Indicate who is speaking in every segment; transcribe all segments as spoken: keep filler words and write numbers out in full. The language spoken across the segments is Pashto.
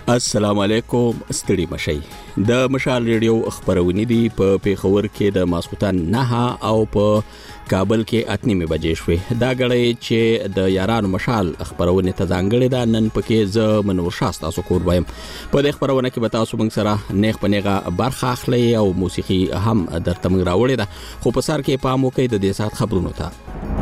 Speaker 1: السلام علیکم ستړي مشي د مشال ریډیو خبرونه دي په پیښور کې د ماسختن نه او په کابل کې اتنیمه بجې شوې دا غړې چې د یارانو مشال خبرونه ته ځانګړې ده نن پکې ز منور شاست تاسو کور وایم په دې خبرونه کې به تاسو موږ سره نیغ پنیغه برخه اخلي او موسیقي هم درته موږ راوړې ده خو په سر کې پام وکړئ د دې سات خبرونو ته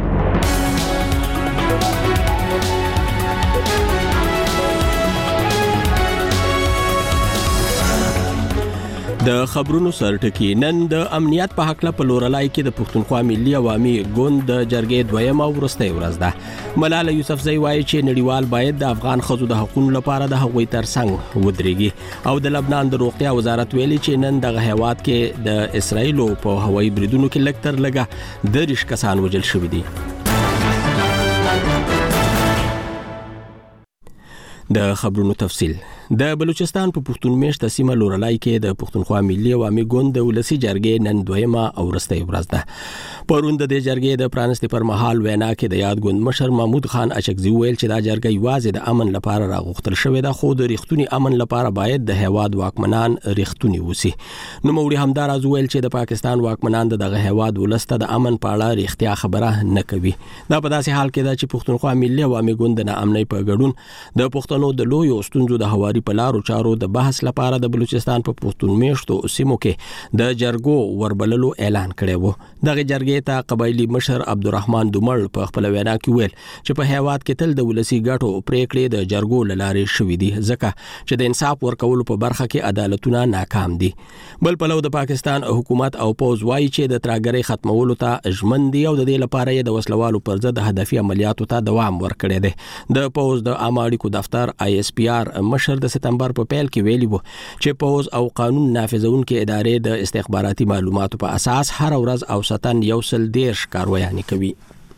Speaker 1: د خبرونو سرټکی نن د امنیت په حق له پلورلای کې د پښتونخوا ملي عوامي ګوند د جرګې دویمه ورسته ورځ ده ملاله یوسفزۍ وایي چې نړیوال باید د افغان خزو د حقوقو لپاره د هغوی ترڅنګ ودرېږي او د لبنان د روغتیا وزارت ویلي چې نن د هیواد کې د اسرایل په هوایي بریدونو کې لکتر لګه د ریش کسان وجل شوی دي د خبرونو تفصیل د بلوچستان په پښتون میشته سیمه لورلای کې د پښتونخوا ملي عوامي ګوند د ولسی جرګې نن دویمه او ورسته ورځ ده پرون د جرګې د پرانستې پر مهال وینا کې د یاد ګوند مشر محمود خان اچکزي ویل چې دا جرګې یوازې د امن لپاره راغوښتل شوې ده خو د ریښتونی امن لپاره باید د هیواد واکمنان ریښتونی وسی نو موري همدار از ویل چې د پاکستان واکمنان دغه هیواد ولسته د امن په اړه ریښتیا خبره نه کوي دا په داسې حال کې ده چې پښتونخوا ملي عوامي ګوند د امنۍ په ګډون د پښتنو د لوی اوستونزو د هواري په لارو چارو د بحث لپاره د بلوچستان په پښتون میشتو سیمو کې د جرګو وربللو اعلان کړی وو دغه جرګې ته قبایلی مشر عبدالرحمن دومل په خپل وینا کې ویل چې په هیواد کې تل د ولسی ګټو پریکړې د جرګو لارې شوې دي ځکه چې د انصاف ورکولو په برخه کې عدالتونه ناکام دي بل په لور د پاکستان حکومت او پوز وایي چې د ترګرۍ ختمولو ته ژمن دي او د دې لپاره یې د وسلوالو پر ضد هدفي عملیاتو ته دوام ورکړی دی د پوز د اماړیکو دفتر آی اس پی آر مشر د ستمبر په پیل کې ویلي وو چې پوز او قانون نافذونکو ادارې د استخباراتي معلوماتو په اساس هر ورځ او ستن یو سل دیرش کاروایي کوي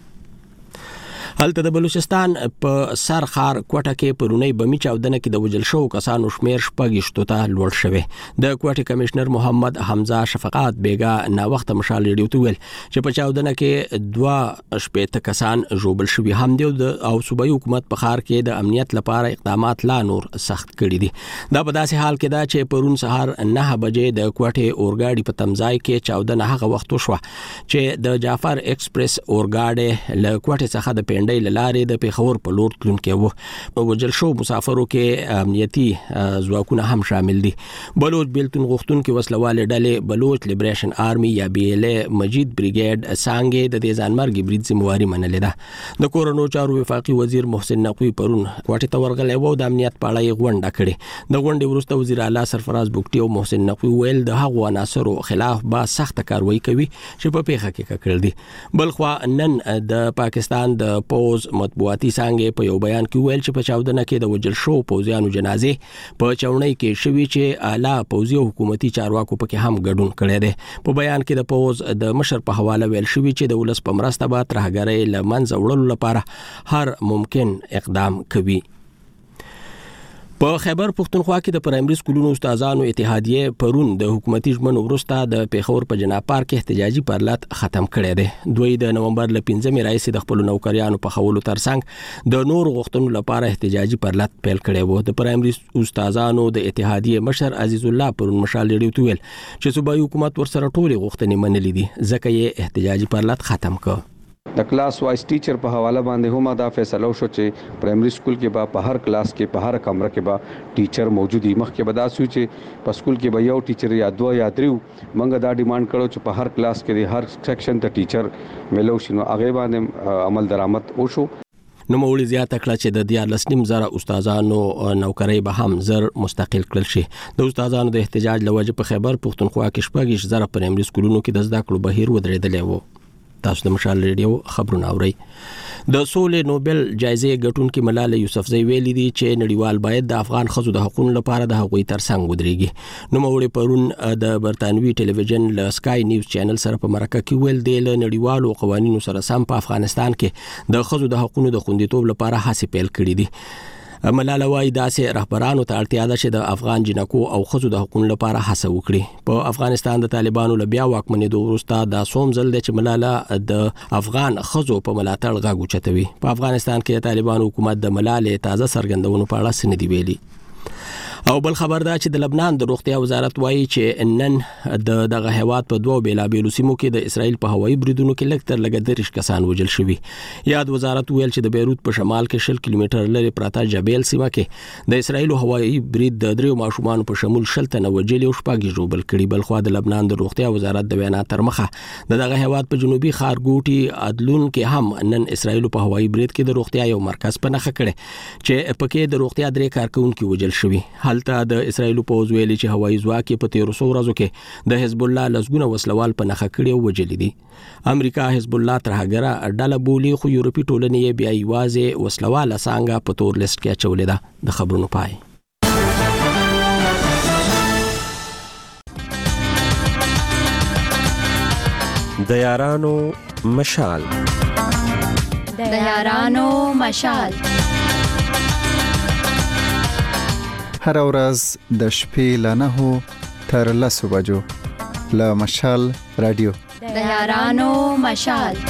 Speaker 1: هلته د بلوچستان په سرخار کوټه کې پرونی بمی چاودنه کې د وجل شو کسانو شمیر شپږشتو ته لوړ شوی د کوټه کمشنر محمد حمزه شفقات بیگا نا وخت مشال ریډیو ته ویل چې په چاودنه کې دوا شپېته کسان جوړل شوی هم دی او صوبایي حکومت په خار کې د امنیت لپاره اقدامات لا نور سخت کړي دي دا په داسې حال کې دا چې پرون سهار نه بجې د کوټه اورګاډي په تمځای کې چاودنه هغه وخت وشو چې د جعفر ایکسپریس اورګاډي له کوټه څخه د پنډ لارې د پیښور په لور تلونکي وو وجل شو مسافرو کې امنیتي ځواکونه هم شامل دي بلوچ بیلتون غختونکو وسلواله ډلې بلوچ لیبریشن آرمي یا بی ال ای مجید بریګیډ سانګې د دې ځانمرګي برید ذمہواری منلې ده د کورونو چارو وفاقي وزیر محسن نقوی پرون کوټه ته ورغلی وو د امنیت په اړه غونډه کړې د غونډې وروسته وزیر اعلی سرفراز بوکټي او محسن نقوی ویل د هغو عناصرو خلاف با سخت کاروایی کوي چې په پیښه کې کړل دي بلخوا نن د پاکستان د پوز مطبوعاتي څنګه په یو بیان کې ویل چې په چاودنه کې د وجل شو پوزیانو جنازې په چاونۍ کې شوی چې اعلی پوزي حکومتي چارواکو پکې هم ګډون کړی دی په بیان کې د پوز د مشر په حواله ویل شوی چې د ولس په مرسته به ترهګرۍ لمنځه وړلو لپاره هر ممکن اقدام کوي په خیبر پښتونخوا کې د پرایمري سکولونو استادانو اتحادیه پرون د حکومتي ژمنو وروسته د پیښور په جناب پارک کې احتجاجي پرلط ختم کړی دی دوی د نومبر ل پنځمې راځي د خپل نوکریانو په خولو ترڅنګ د نور غوښتنو لپاره احتجاجي پرلط پیل کړی وو د پرایمري استادانو د اتحادیه مشر عزیز الله پرون مشال ریډیو ته ویل چې صوبایي حکومت ورسره ټولې غوښتنې منلې دي ځکه یې احتجاجي پرلط ختم کړ
Speaker 2: د کلاس وایز ټیچر په حواله باندې هم دا فیصله وشو چې پرایمري سکول کې به په هر کلاس کې په هر کمره کې به ټیچر موجود وي مخکې به دا سوي چې په سکول کې به یو ټیچر یا دوه یا دریو موږ دا ډیماند کړو چې په هر کلاس کې هر سیکشن ته ټیچر ملو شنو هغه باندې عمل درآمد وشو
Speaker 1: نو مولي زیاته کړه چې د دیار لسنیم زره استادانو نوکرۍ به هم زر مستقل کړل شي د استادانو د احتجاج لوجه په خیبر پښتونخوا کې شپږ زره پرایمري سکولونو کې د زده کړو بهیر ودرېدلی وو تاسو د مشال ریډیو خبرونه اورئ د سولې نوبل جایزې ګټونکې ملاله یوسفزۍ ویلي دي چې نړیوال باید د افغان ښځو د حقوقو لپاره د هغوی ترڅنګ ودرېږي نو موري پرون د برتانوي ټلویزیون ل سکای نیوز چینل سره په مرکه کې ویل دی له نړیوالو قوانینو سره سم په افغانستان کې د ښځو د حقوقو د خوندیتوب لپاره هڅې پیل کړې دي ملاله وايي داسې رهبرانو ته اړتیا ده چې د افغان جنکو او ښځو د حقوقو لپاره هڅه وکړي په افغانستان د طالبانو له بیا واکمنېدو وروسته دا څوم ځل دی چې ملاله د افغان ښځو په ملاتړ غږ اوچتوي په افغانستان کې د طالبانو حکومت د ملالې تازه څرګندونو په اړه څه نه دي ویلي او بل خبر دا چې د لبنان د روغتیا وزارت وایي چې نن د دغه هیواد په دوه بیلابیلو سیمو کې د اسرائیل په هوایي بریدونو کې لږ تر لږه دریش کسان وژل شوي. یاد وزارت ویل چې د بیروت په شمال کې شل کیلومتر لري پراته جبیل سیمه کې د اسرائیل هوایي برید د دریو ماشومان په شمول شل تنه وژل او شپږ ژوبل کړي. بل خو د لبنان د روغتیا وزارت د وینا تر مخه د دغه هیواد په جنوبي ښارګوټي عدلون کې هم نن اسرائیل په هوایي برید کې د روغتیا یو مرکز په نخښه کړي چې پکې د روغتیا درې کارکونکو وژل شوي. هلته د اسرائیل پوځ ویلي چې هوایي ځواک په تیرو څو ورځو کې د حزب الله لسګونه وسلوال په نخښه کړي او وژلي دي. امریکا حزب الله ترهګره ډله بولي خو یورپي ټولنې یې بیا یوازې وسلواله څنګه په تور لیست کې اچولې ده. د خبرونو پای.
Speaker 3: د یارانو مشال
Speaker 4: د یارانو مشال
Speaker 5: هر ورځ د شپې له نهو تر لسو بجو له مشال رادیو
Speaker 4: د یارانو مشال.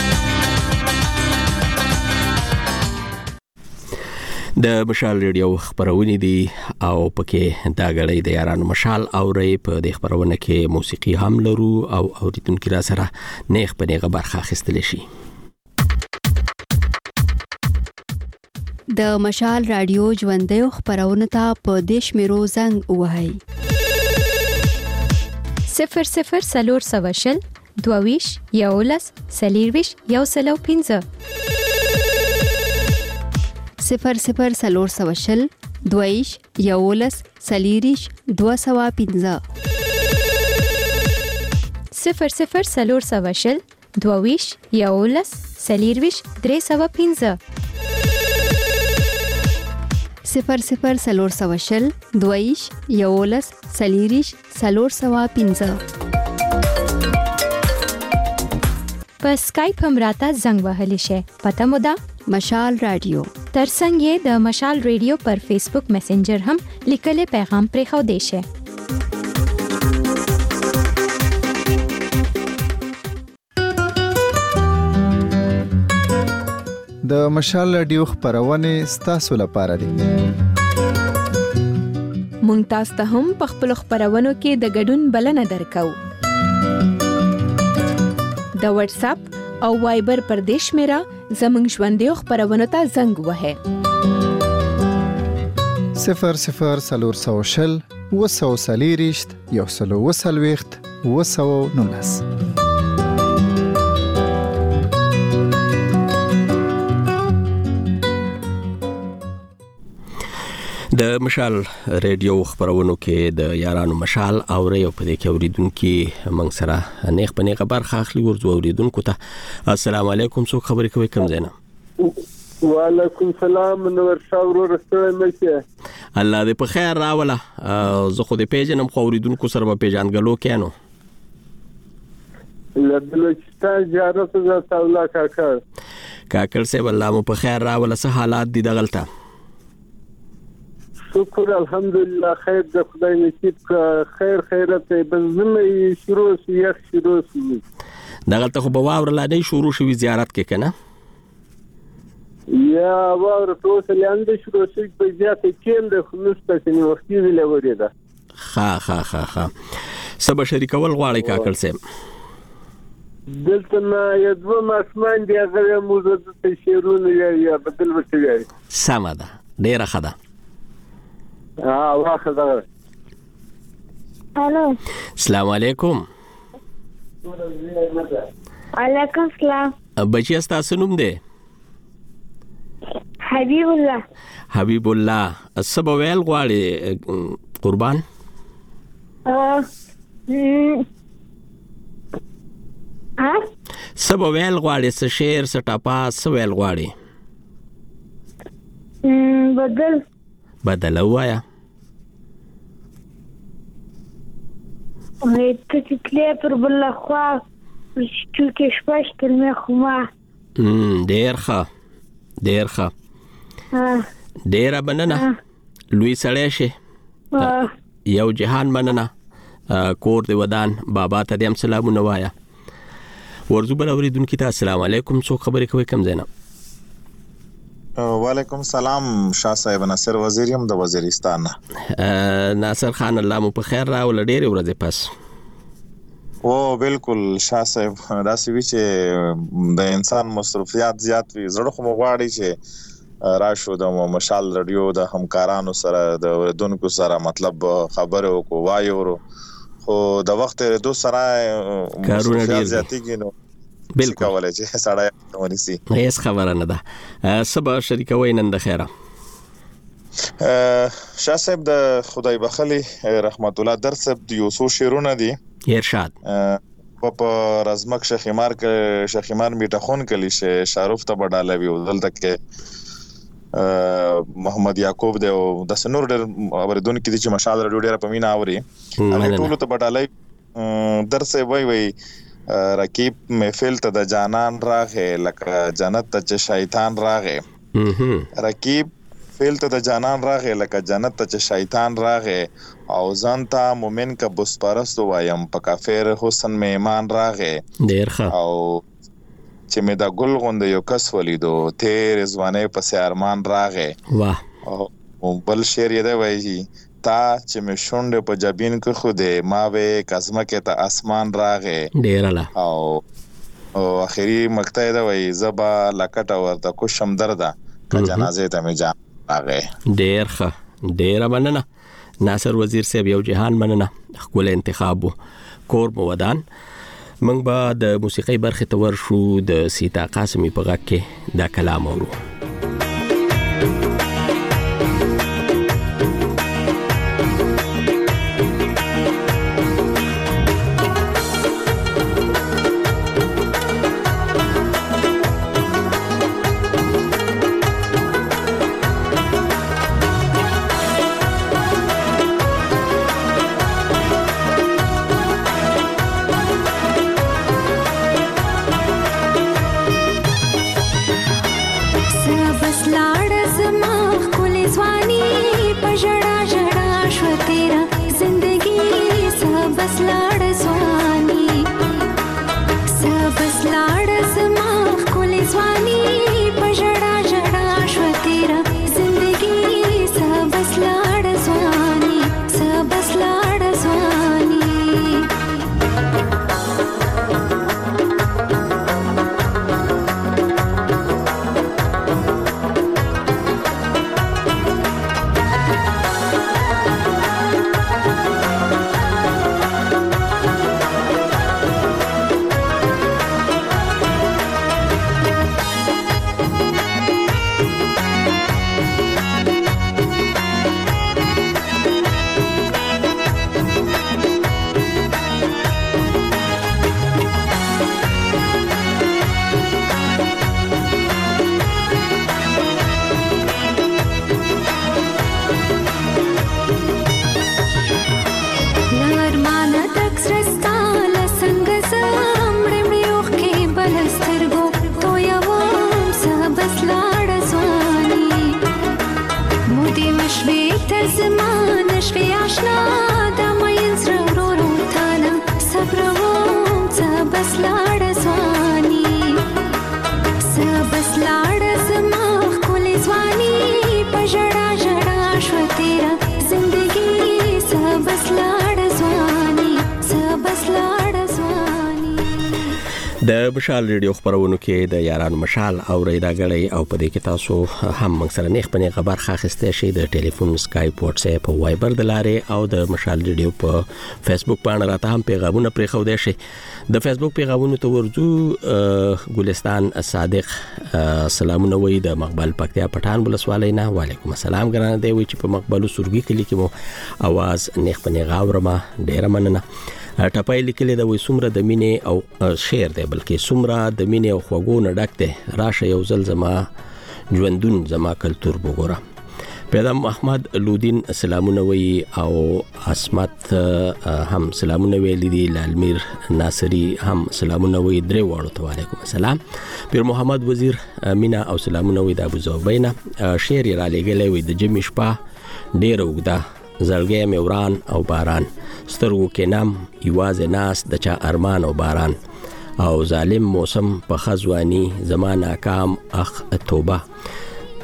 Speaker 1: د مشال ریډیو خبرونه دي او پکې دا غړې د یارانو مشال اوري په د خبرونه کې موسیقي هم لرو او اوریدونکو را سره نیخ په نیغه برخه اخیستل شي.
Speaker 6: د مشال رادیو ژوندۍ خبرونه ته په دیش میرو زنګ وهاي
Speaker 7: صفر صفر سلور سواشل دوویش یولس سلیرویش یو سلو پینځه
Speaker 6: صفر صفر سلور سواشل دوویش یولس سلیریش دو سوا پینځه
Speaker 7: صفر صفر سلور سواشل دوویش یولس سلیرویش درې سوا پینځه
Speaker 6: صفر صفر سلور سواشل دویش یولس سلیریش سلور سوا پینځه
Speaker 7: په سکایپ هم راته زنګ وهلی شي. پته مو ده
Speaker 6: مشال رادیو.
Speaker 7: ترڅنګ یې د مشال رادیو پر فیسبوک میسنجر هم لیکلي پیغام پرې خو دی شي.
Speaker 5: د مشال رادیو خبرونه ستاسو لپاره دي.
Speaker 8: مونږ تاسو ته هم په خپل خبرونو کې د ګډون بلنه درکو. د واتس اپ او وایبر پر دیش میرا زمنګ ژوندۍ خبرونه ته زنګ وهه
Speaker 5: صفر صفر سلور سوشل وسو سلیریشت یو سلو وسلويخت وسو نونس.
Speaker 1: د مشال ریډیو خبرونو کې د یارانو مشال اوري او په دې کې اوریدونکو موږ سره نیخ په نیغه برخه اخلي. ورځو اوریدونکو ته السلام علیکم. څوک خبرې کوي کوم زینا؟
Speaker 9: وعلیکم السلام نور شاور ورسته مشه.
Speaker 1: الله دې په خیر راوله. زه خو دې پیژنم خو اوریدونکو سره په پیژانګلو کینو.
Speaker 9: لبلوچستان زیارت ز تاولا کاکر
Speaker 1: کاکر سه والله مو په خیر راوله. څه حالات دي دغلطه؟
Speaker 9: شکر الحمدلله خیر د خدای نصیب خیر خیرت بزمه شروع یخ شروع
Speaker 1: دغلطه خو به واور لا نه شروع شوی زیارت کې کنه
Speaker 9: یا واور ټول لاندې شروع شي په زیات کې د خلوص په ني وختي لوري ده.
Speaker 1: ها ها ها ها سبا شریکول غواړي کاکل سه
Speaker 9: دلته ما یو ماسمان دی هغه موزه د شیرونه یا بدل وشي
Speaker 1: سم ده ډیره خده.
Speaker 9: ها واخه ده.
Speaker 10: الو
Speaker 1: السلام علیکم.
Speaker 10: علیکم السلام.
Speaker 1: بچی تاسو نوم دی؟
Speaker 10: حبیب الله.
Speaker 1: حبیب الله. سبا ویل غواړي قربان؟
Speaker 10: ها ها
Speaker 1: سبا ویل غواړي څه شعر څه ټاپا څه ویل غواړي؟
Speaker 10: بدل
Speaker 1: بدل وایا.
Speaker 10: وای ته چې پر بل خوا چې کې شپږ کلمې خما
Speaker 1: ام ډیر ښه ډیر ښه ډیر مننه لوی سړی شي یو جهان مننه کور دی ودان بابا ته دیم سلامونه وایا. ورزو بل اوریدونکو ته السلام علیکم. څو خبرې کوي کم زینا؟
Speaker 11: وعلیکم سلام شاه صاحب. ناصر وزیر یم د وزیرستان.
Speaker 1: ناصر خان الله مو په خیر راول ډېر ورځې پس.
Speaker 11: او بالکل شاه صاحب دا سوي چې د انسان مصرفيات زیات وي زړه خو مغواړي چې راشو د مشال رادیو د همکارانو سره د اوریدونکو سره مطلب خبرو کو وایو خو د وخت دو سره مصرفيات زیاتېږي نو
Speaker 1: بالکل
Speaker 11: کولای چې سړی ونیسي.
Speaker 1: هیڅ خبره نه ده. سبا شریکوي نن د خیره.
Speaker 11: شاه صاحب د خدای بخلی رحمت الله در صاحب د یو څو شعرونه دي.
Speaker 1: ارشاد.
Speaker 11: په په رزمک شخیمار ک شخیمار میټخون کلی شه شاروف ته بډاله وی دلته کې محمد یعقوب د د سنور ډر اوریدون کې چې مشال رادیو ډیر په مینا اوري هغه ټول ته بډاله در صاحب وی وی رکیب محفل ته د جانان راغې لکه جنت ته چې شیطان راغې. رکیب فعل ته د جانان راغې لکه جنت ته چې شیطان راغې او ځان ته مومن کا بس پرست وایم په کافر حسن می ایمان راغې.
Speaker 1: ډیر ښه.
Speaker 11: او چې مې دا ګل غوند یو کس ولیدو تیر ځوانې پس ارمان راغې.
Speaker 1: واه.
Speaker 11: او بل شعر یې دی وایي تا چې مې شونډه په جبین کې خوده ما وې کزمه کې ته اسمان راغې.
Speaker 1: ډیر الله.
Speaker 11: او او اخري مقطع دا وایي زبا لکټ ورته کو شم درده ک جنازه ته مې جان راغې.
Speaker 1: ډیر ښه. ډیر مننه ناصر وزیر صاحب. یو جهان مننه خپل انتخاب کور مو ودان. موږ به د موسیقي برخه ته ورشو د سیتا قاسمی په غږ کې دا کلام اورو. د مشال ریډیو خبرونو کې د یارانو مشال او ریدا غړی او په دې کې تاسو هم موږ سره نه خپل خبر خاصه شي د ټلیفون سکایپ واتس اپ او وایبر د لارې او د مشال ریډیو په فیسبوک باندې راته هم پیغامونه پرې خو دی شي. د فیسبوک پیغامونو ته ورځو ګلستان صادق سلامونه وي د مقبل پکتیا پټان ولسوالۍ نه. وعلیکم السلام ګرانه دی وي چې په مقبل سورګي کلی کې مو आवाज نه خپل غاورما ډیر مننه. ټپای لیکل د وې سمره د مینې او شعر دی بلکې سمره د مینې او خوګو نه ډک دی راشه یو ځل زما ژوندون زما کلتور وګوره. پیغام احمد لودین سلامونه وی او اسمت هم سلامونه ویل دي. لالمیر ناصری هم سلامونه وی درې واړو ته وعلیکم السلام. پیر محمد وزیر مینا او سلامونه وی د ابو زوبینا. شعر را لګلې وی د جمی شپه ډیر وګدا زړګي مې وران او باران سترګو کې نام یوازې ناس د چا ارمان او باران او ظالم موسم په خزوانی زمانہ کام اخ توبه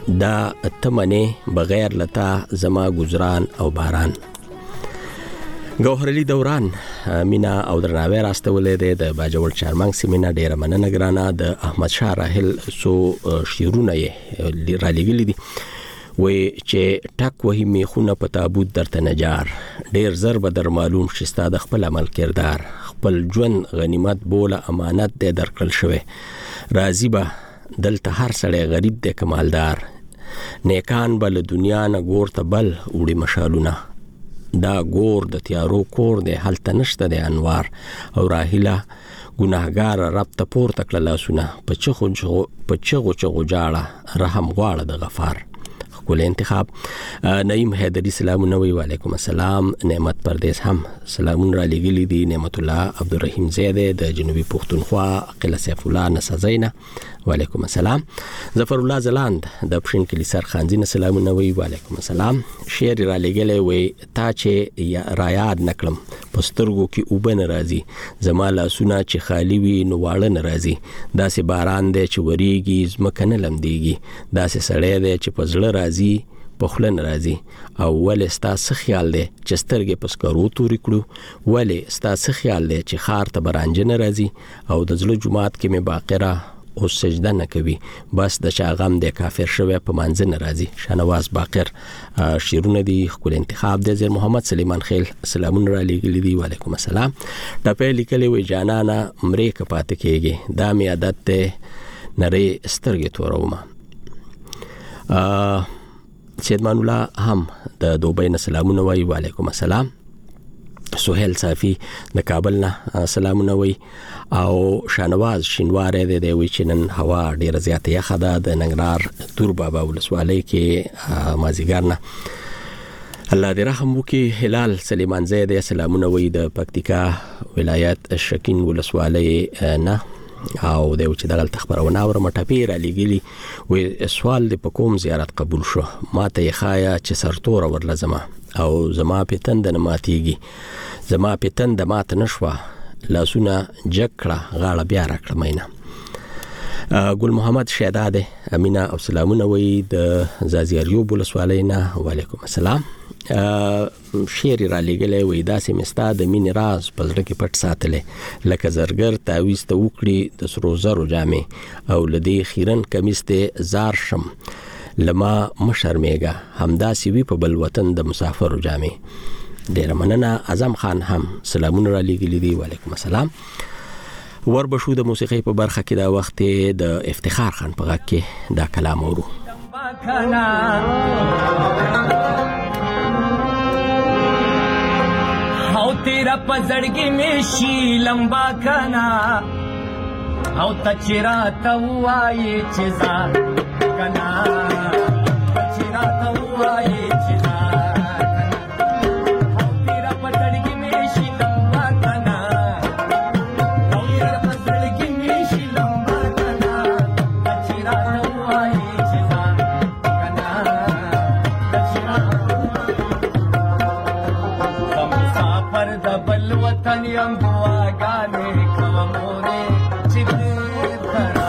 Speaker 1: دا تمنه بغیر لتا زما گزاران او باران. ګوهرعلی دوران مینا او درناوی راستولې د باجوړ چارمنګ سیمینار ډیره مننه ګرانه. د احمد شاه راحل سو شیرونه یې را لګلې دي وای چې ټک وهي میخونه په تابوت درته نجار، ډیر زر به در معلوم شستا د خپل عمل کردار، خپل ژوند غنیمت بوله امانت دې درکړل شوی، راضی به دلته هر سړی غریب دې کمالدار، نیکان بل دنیا نه ګور ته بل وړي مشالونه، دا ګور د تیارو کور دی هلته نشته د انوار، او راهیله ګناهګار رب ته پورته کړه لاسونه، په چغو په چغو چغو جاړه رحم غواړه د غفار. ښکلی انتخاب. نعیم حیدري سلامونه وی وعلیکم السلام. نعمت پردیس هم سلامونه را لګلی دي. نعمت الله عبدالرحیم زیده د جنوبي پښتونخوا قله سیف الله نسازینا وعلیکم السلام. ظفر الله زلاند د پښین کلی سرخانزي سلامونه وی وعلیکم السلام. شعر را لګلی وی تا چې را یاد نکړم پسترګو کې وبن راځي، زما لاسونه چې خالی وي نو واړه ناراضي، داسې باران دی چې وریږي زمکه نه لمدیږي، داسې سړی دی چې په زړه راځي په خوله نه راځي، او ولې ستا څه خیال دی چې سترګې په سکرو تورې کړو، ولې ستا څه خیال دی چې ښار ته به رانجه نه راځي، او د زړه جومات کې مې باقره اوس سجده نه کوي، بس د چا غم دی کافر شوی په مانځه نه راځي. شاهنواز باقر شعرونه دي، ښکلی انتخاب دی. زیر محمد سلیمان خیل سلامونه را لېږلي دي وعلیکم السلام. ټپی لیکلی وی جانانه مرې که پاتې کېږي، دا مې عادت دی نرۍ سترګې تورومه. سیدمان الله هم د دوبۍ نه سلامونه وایي وعلیکم السلام. سهیل صافی د کابل نه سلامونه وایي، او شانواز شینواره دی دی وی چې نن هوا ډیره زیاته یخه ده د ننګرهار تور بابا ولسوالۍ کې مازیګر نه. الله دې رحم وکړي. هلال سلیمان زیده سلامونه وایي د پکتیکا ولایت شکین ولسوالۍ نه، او د چې دغه خبرونه اورم ټپی را لګلی وی سوال د پکوم زیارت قبول شو، ماته یې خایا چې سرتور ورلزمه، او زما پتند نه ماتیږي، زما پتند مات نشوه، لاسونه جکړه غاړه بیا راکړه مینا. ګل محمد شهداد امینه او سلامونه وی د زازیاریوب ولسوالۍ نه وعلیکم السلام. شعر را لګلی وی داسې مستا د مینې راز په زړه کې پټ ساتلی، لکه زرګر تعویض ته وکړي د سرو زرو جامې، او له دې خیرن کمیس ته زار شم لما مشرمېږه، همداسې وي په بل وطن د مسافرو جامې. ډیره مننه. اعظم خان هم سلامونه را لېږلي دي وعلیکم السلام. وربشو د موسیقۍ په برخه کې دا وخت د افتخار خان په غږ کې دا کلام اورو.
Speaker 12: او تیرا پزړګي مې شي لمبا کنا، او تچرا ته وایي چې ځا کنا، تچرا ته وایي چې ځا کنا، او تیرا پزړګي مې شي لمبا کنا، او تیرا پزړګي مې شي لمبا کنا، تچرا ته وایي چې ځا کنا، تچرا پر د بل وطن یم دعاګانې کوم مورې چې دې ترا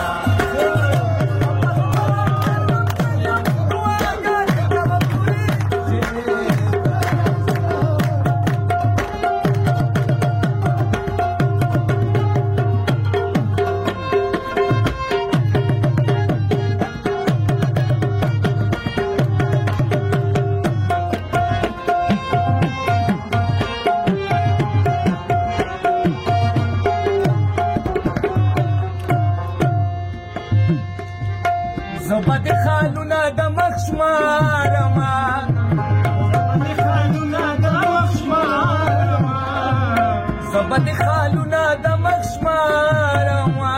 Speaker 12: زبد خالونه د مخشمارما، زبد خالونه د مخشمارما، زبد خالونه د مخشمارما،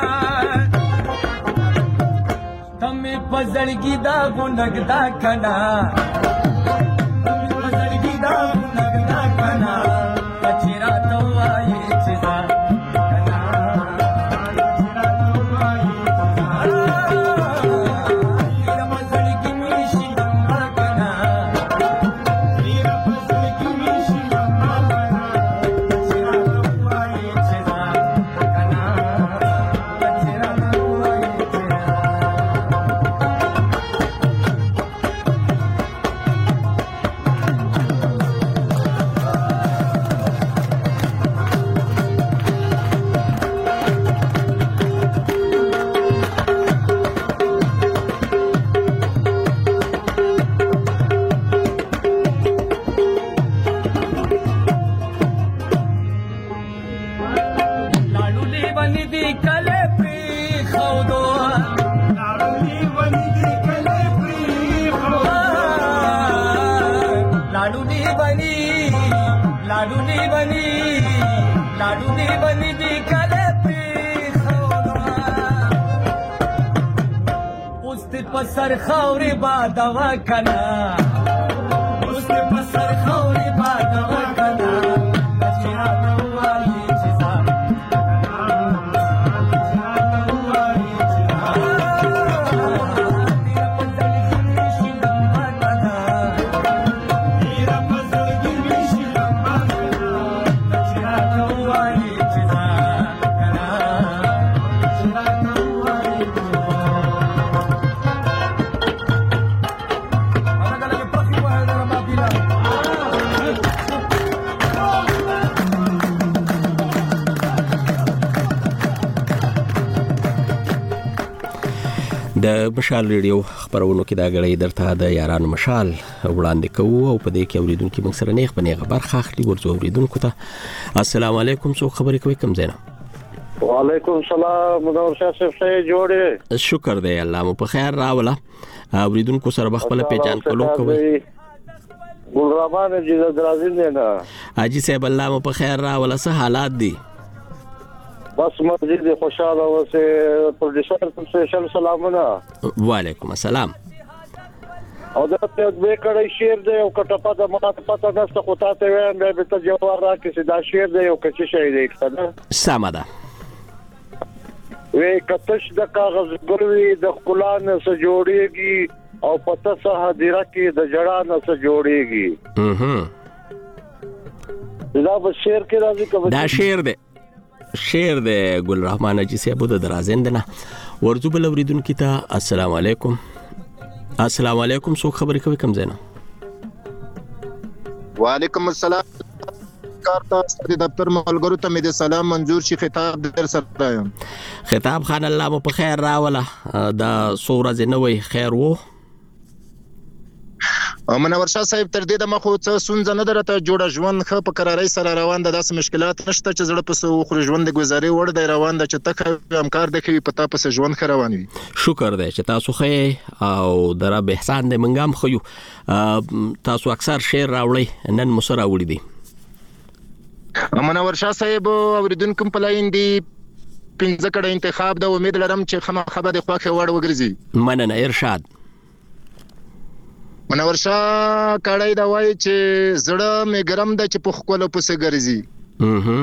Speaker 12: تمه پزړګي دا ګونګدا کنا، تمه پزړګي دا ګونګدا کنا، کچرا تو وایي چې ځا کله پری خودو لاړونی بنی دی کله پری خودو لاړونی بنی لاړونی بنی لاړونی بنی دی کله پری خودو اوس ته پسر خوري بادوا کنا اوس ته پسر خوري بادوا کنا
Speaker 1: د مشال ریډیو خبرونو کې دا غړې درته د یارانو مشال وړاندې کوو او په دې کې اوریدونکو موږ سره نیغ بنېغه برخه اخلي ورته اوریدونکو ته السلام علیکم څو خبرې کوي کوم زینا
Speaker 13: وعلیکم السلام منور شاه صاحب څه جوړې
Speaker 1: شکر دی الله مو په خیر راوله اوریدونکو سره بخپل پیجان کولو کوي
Speaker 13: ګل رحمان جی درازین نه
Speaker 1: اجي صاحب الله مو په خیر راوله څه حالات دي
Speaker 13: بس مزید خوشاله اوسه پروډوسر سپیشل سلامونه
Speaker 1: وعلیکم السلام
Speaker 13: او دا ته به کړی شیر دی او کټپا د ماته پته نشته خو تاسو وایم به ته جواب راکې چې دا شیر دی او کچې شي دی کنه
Speaker 1: سم ده
Speaker 13: وې کتش د کاغذ ګلوي د خلان سره جوړيږي او پته سره حاضر کې د جړان سره جوړيږي
Speaker 1: اها
Speaker 13: دا به شیر کې راځي کوم
Speaker 1: دا شیر دی شیر د ګل رحمان اجي صاحب د درازندنه ورزو بل اوریدونکو ته السلام علیکم السلام علیکم څو خبرې کوي کوم زینا
Speaker 14: وعلیکم السلام کارتا د دفتر ملګرو ته مې د سلام منظور شي خطاب در سره یم
Speaker 1: خطاب خان الله مو په خیر راوله دا سوره زنوي خیر وو
Speaker 14: منور شاه صاحب تر دې د مخو څه سونځ نه درته جوړه ژوند خه په قرارۍ سره روان ده داسې مشکلات نشته چې زړه پسو خو ژوند د گزاري وړ دی روان ده چې تک امکار د کوي پتا پس ژوند خ روان وي
Speaker 1: شکر دی چې تاسو خې او درا به احسان د منګام خو تاسو اکثر شعر راوړی نن مسره وړي دي
Speaker 14: منور شاه صاحب اوریدونکو په لاین دی پنځه کړه انتخاب د امید لرم چې خمه خبره د خواخه وړ وګرځي
Speaker 1: مننه ارشاد
Speaker 14: منور شاه کړای دا وای چې زړه مې ګرم د چې په خپل پسې ګرځي
Speaker 1: اها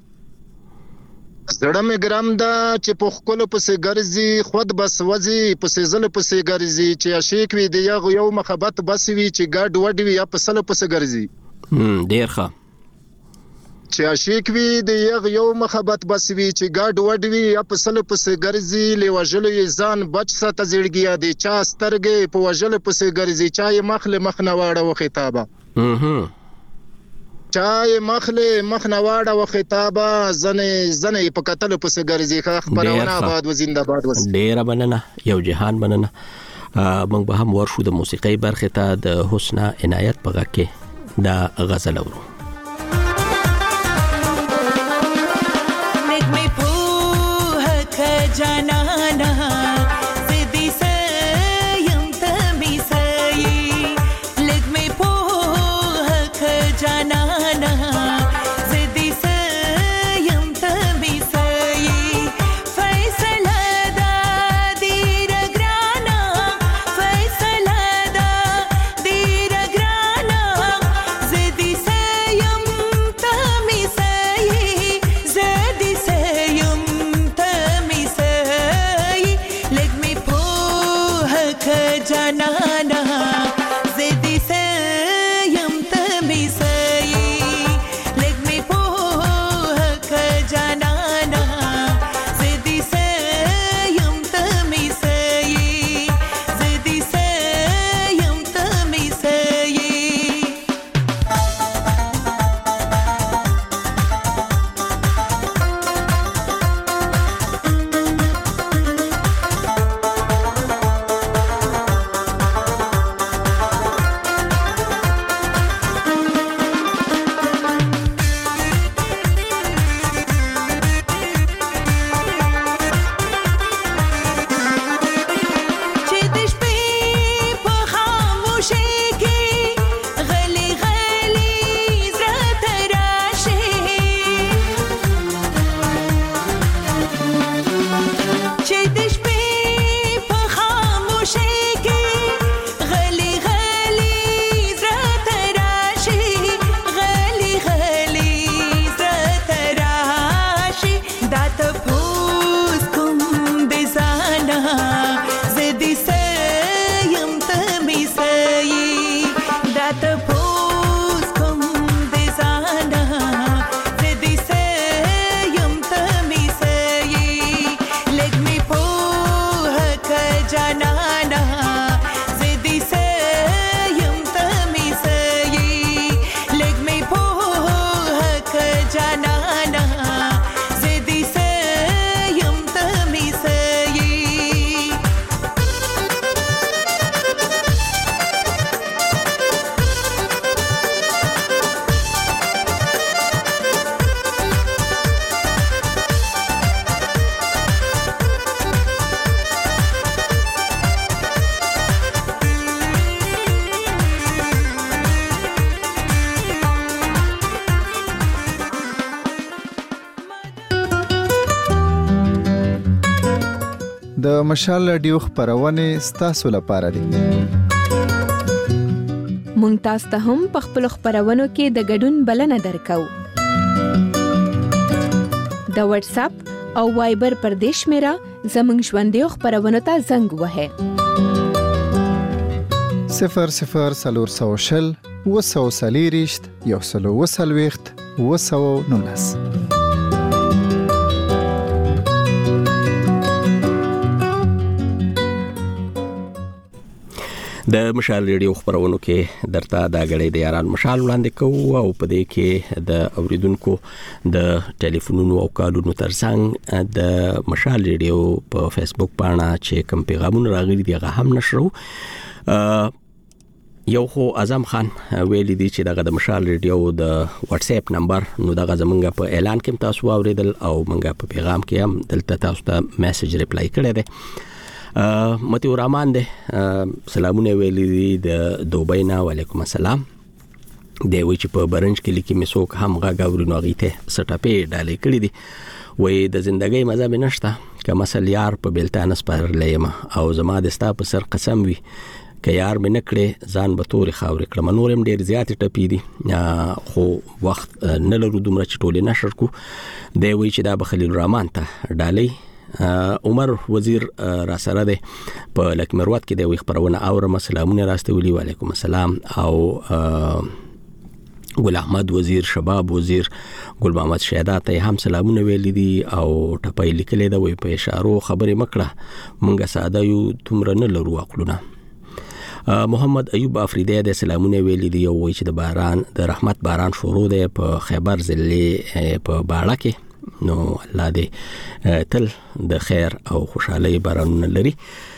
Speaker 14: زړه مې ګرم د چې په خپل پسې ګرځي خود بس وځي پسې زل پسې ګرځي چې عاشق وي د یو محبت بس وي چې ګډ وډ وي یا پسل پسې ګرځي
Speaker 1: ډیر ښه
Speaker 14: چې عاشق وي د یو محبت بس وي چې ګډ وډ وي یا پسل پسې ګرځي لوجل یې ځان بچ سات زړګیا دي چا سترګې په وجل پسې ګرځي چا یې مخله مخ نه واړه و خطابه
Speaker 1: اها
Speaker 14: چا یې مخله مخ نه واړه و خطابه زنه زنه په قتل پسې ګرځي خبرونه آباد و زنده باد وس
Speaker 1: ډیر مننه یو جهان مننه موږ به هم ورشو د موسیقي برخه ته د حسنا عنایت په کې دا غزل اورو
Speaker 15: جانانا زدي سيم تمي سي لك مي بوهك جانانا زدي سيم تمي سي فيصل دا دير غرانا فيصل دا دير غرانا زدي سيم تمي سي زدي سيم جانانا زدي سيم تمي سي لك مي بوهك جانانا زدي سيم تمي سي زدي سيم تمي سي
Speaker 5: د مشال رادیو خبرونه ستاسو لپاره دي.
Speaker 8: مونږ تاسو ته هم په خپل خبرونو کې د ګډون بلنه درکو. د واتس اپ او وایبر پر دیش میرا زمنګ ژوندې خبرونه ته زنګ وهه
Speaker 5: صفر صفر سلور سوشل وسو سلیریشت یو سلو وسلويخت وسو نونس.
Speaker 1: د مشال ریډیو خبرونو کې درته دا غړې د یاران مشال وړاندې کوو او په دې کې د اوریدونکو د ټلیفونونو او کالونو ترڅنګ د مشال ریډیو په فیسبوک باندې چې کوم پیغامونه راغلي دي هغه هم نشرو. یو خو اعظم خان ویلي دي چې دغه د مشال ریډیو د واتس اپ نمبر نو دغه زمونږ په اعلان کې تاسو اوریدل او مونږ په پیغام کې هم دلته تاسو ته میسج ریپلای کړی دی. متي ورمان ده سلامونه ویلي دي د دوبۍ نه وعلیکم السلام. دی وی چې په برنج کې لیکي مسوک هم غاغوري نو غیته سټاپې ډالې کړې دي وې د ژوندۍ مزه به نشته که مثلا یار په بلتان سپار لېما او زما د ستا په سر قسم وي که یار مې نکړې ځان به تورې خاورې کړم. نورم ډېر زیات ټپې دي خو وخت نه لرو دومره چې ټولې نشر کو. دی وی چې دا بخلیل الرحمن ته ډالې. عمر وزیر را سره ده په لکمروت کې د وی خبرونه اورم سلامونه راستولي وعلیکم السلام او ګل احمد وزیر شباب وزیر ګل محمد شهدا ته هم سلامونه ویلي دي او ټپای لیکلې ده وی په اشارو خبرې مکړه مونږه ساده یو تمره نه لرو عقلونه. محمد ایوب افریدی د سلامونه ویلي دي او وی چې د باران د رحمت باران شروع ده په خیبر ضلع په باړه کې نو الله دې تل د خیر او خوشحالي بارانونه لري.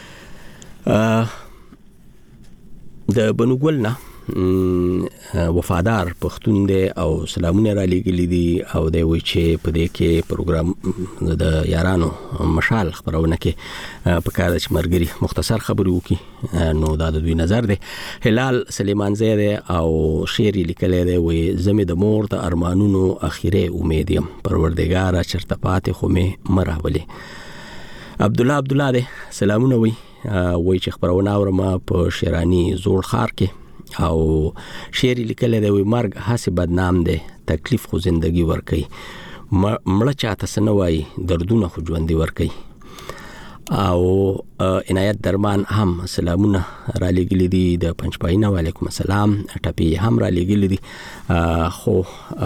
Speaker 1: د بنوګل نه وفادار پښتون دی او سلامونه را لېږلي دي او دی وی چې په دې کې پروګرام د یارانو مشال خبرونه کې په کار د مرګري مختصر خبري وکي نو دا د دوی نظر دی. هلال سلیمان زید او شعر لیکلی دی وی زمې د مور د ارمانونو اخیره امید يم پروردګار چرته پاتې خو مې مراولي. عبد الله عبد الله دی سلامونه وی وی چې خبرونه اورم په شیرانی زوړ خار کې او شعر لیکل دی وی مرګ هسه بدنام دی تکلیف خو زندگی ورکي مړه چاته سنوي دردونه خو ژوند ورکي. او عنایت درمان هم سلامونه را لګل دي د پنځپاینه وعلیکم السلام ټپی هم را لګل دي خو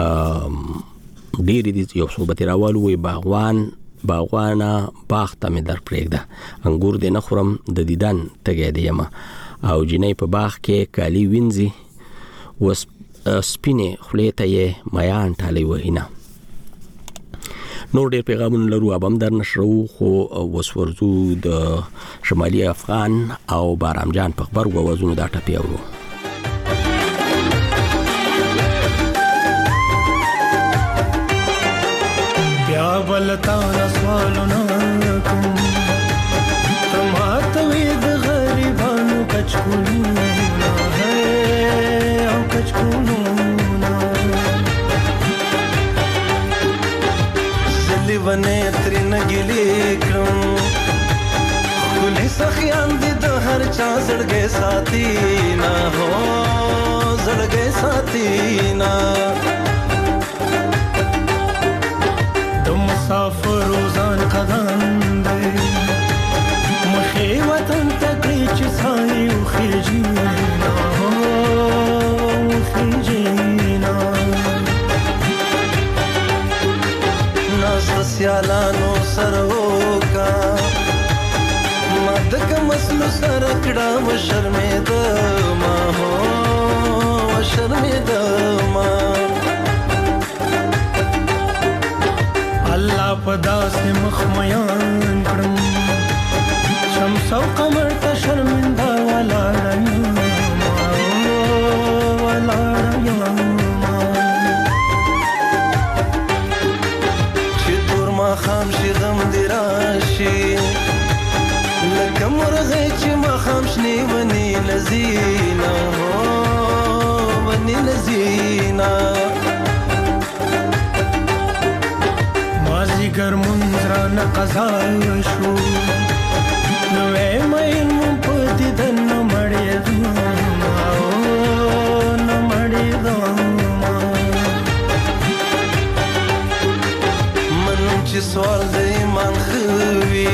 Speaker 1: ډیر دي یو صوبت راوالو وی باغوان باغوانا باغ ته مې در پرېږده انګور دې نه خورم د دیدن تګې دی یم او جنې په باغ کې کالی وینځي وس سپینه خلیته یې میان ټالي وینا. نور ډېر پیغامونه لرو ابم در نشرو خو وسورزو د شمالي افغان او بارام جان په خبر ووزونو دا ټپی اورو.
Speaker 12: بیا بلتا سوالونه کوم تماته وي د غریبانو کچکولونه او کچکولونه زلی ونه ترنه ګلی کوم خولي سخیان دي د هر چا زړګي ساتي نه هو زړګي ساتي نه مسافر روزان قدم دی مخی وطن تکلی چی سایی و خیجینا و خیجینا ناست سیالانو سروکا مدک مسلو سرکڑا و شرمید ما ہو و شرمید ما الله پدا سے مخمیان کرم شمس او قمر تا شرمنده ولا رایما ولا رایما چی دور ما خام شی غم دی راشی لکم ورغی چی ما خام شنی ونی لزینا ونی لزینا مازیگر منظران قضا شو نو مې مون په دیدن مړې دو نو مړې دو من چې سوال د ایمان خوي